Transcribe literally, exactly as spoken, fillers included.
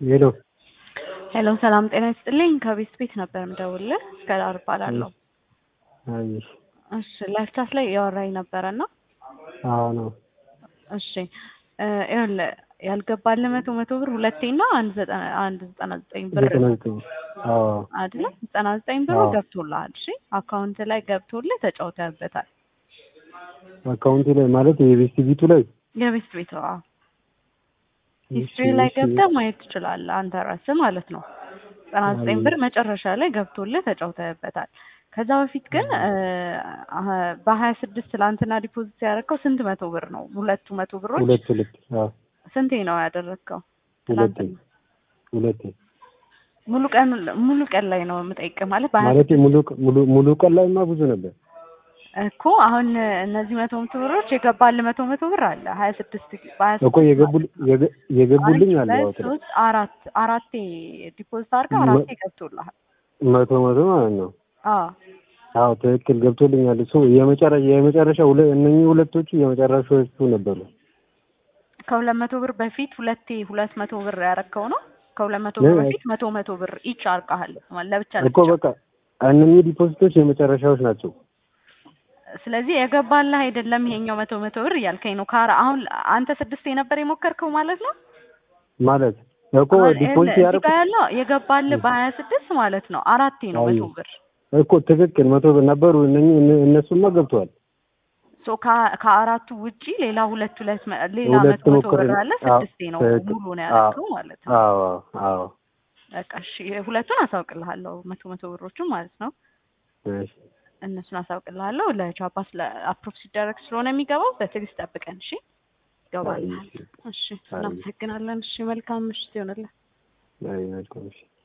ሄሎ ሄሎ ሰላም ጤና ይስጥልኝ ከቤት ቤት ነበር የምደውልልህ ከዳር እባላለሁ። አይሽ እሺ ላይፍታስ ላይ ያወራኝ ነበርና አዎ ነው። እሺ ይኸውልህ ያልገባልህ መቶ መቶ ብር ሁለቴና አንድ ዘጠና አንድ ዘጠና ዘጠኝ ብር ዘጠና ዘጠኝ አዎ አይደለ ዘጠና ዘጠኝ ብር አዎ ገብቶልሃል። እሺ አካውንት ላይ ገብቶልህ ተጫውተህበታል። አካውንት ላይ ማለት የቤት ቢቱ ላይ የቤት ቤት ነው። አዎ ሂስትሪ ላይ ገብተህ ማየት ትችላለህ አንተ ራስህ ማለት ነው። ዘጠና ዘጠኝ ብር መጨረሻ ላይ ገብቶልህ ተጫውተህበታል። ከዛ በፊት ግን በሀያ ስድስት ትላንትና ዲፖዚት ያደረከው ስንት መቶ ብር ነው? ሁለቱ መቶ ብሮች ሁለት ሁለት አዎ ስንቴ ነው ያደረከው? ሁለት ሁለት ሙሉ ቀን ሙሉ ቀን ላይ ነው የምጠይቅህ ማለት ማለት ሙሉ ሙሉ ሙሉ ቀን ላይማ ብዙ ነበር እኮ አሁን እነዚህ መቶ መቶ ብሮች የገባልህ መቶ መቶ ብር አለ ሀያ ስድስት እኮ የገቡል የገቡልኝ አለ ያው ሶስት አራት አራቴ ዲፖዚት አድርገህ አራቴ ገብቶልሃል መቶ መቶ ማለት ነው። አዎ አዎ ትክክል ገብቶልኛል። እሱ የመጨረሻ የመጨረሻ ሁለ እነኚህ ሁለቶቹ የመጨረሻዎቹ ነበሩ። ከሁለት መቶ ብር በፊት ሁለቴ ሁለት መቶ ብር ያረከው ነው። ከሁለት መቶ ብር በፊት መቶ መቶ ብር ኢች አርቀሃል ለብቻ እኮ በቃ እነኚህ ዲፖዚቶች የመጨረሻዎች ናቸው። ስለዚህ የገባልህ አይደለም ይሄኛው መቶ መቶ ብር እያልከኝ ነው። ካራ አሁን አንተ ስድስቴ ነበር የሞከርከው ማለት ነው ማለት እኮ ዲፖዚት ያደረኩት ያለው የገባልህ በሀያ ስድስት ማለት ነው። አራቴ ነው መቶ ብር እኮ ትክክል መቶ ብር ነበሩ እነኚህ እነሱማ ገብተዋል። ሶ ከአራቱ ውጪ ሌላ ሁለት ሁለት ሌላ መቶ መቶ ብር አለ ስድስቴ ነው ሙሉ ነው ያደረገው ማለት ነው። አዎ አዎ በቃ እሺ ሁለቱን አሳውቅልሃለሁ መቶ መቶ ብሮቹን ማለት ነው። እሺ እነሱን አሳውቅልሃለሁ። ለቻፓስ ለአፕሮቭ ሲደረግ ስለሆነ የሚገባው በትዕግስት ጠብቀን እሺ ይገባል። እሺ እናመሰግናለን። እሺ መልካም ምሽት ይሆንልህ። አይ መልካም እሺ